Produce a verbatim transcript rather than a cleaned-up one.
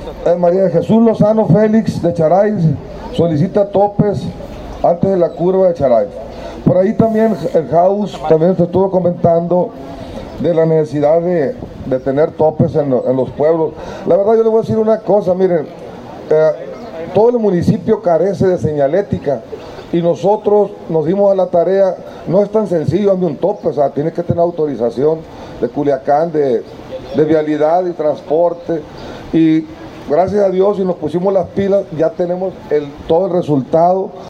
Eh, María de Jesús Lozano Félix de Charay solicita topes antes de la curva de Charay. Por ahí también el House también se estuvo comentando de la necesidad de, de tener topes en, lo, en los pueblos. La verdad yo les voy a decir una cosa, miren, eh, todo el municipio carece de señalética y nosotros nos dimos a la tarea, no es tan sencillo darme un tope, o sea, tiene que tener autorización de Culiacán, de, de vialidad y transporte, y gracias a Dios y nos pusimos las pilas, ya tenemos el, todo el resultado.